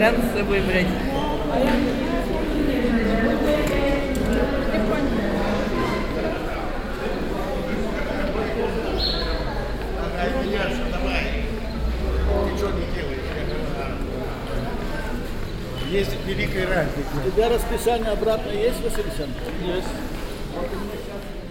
экран с собой брать. Давай. Ты что не делаешь? Есть великая разница. У тебя расписание обратно есть, Василий Александрович? Есть.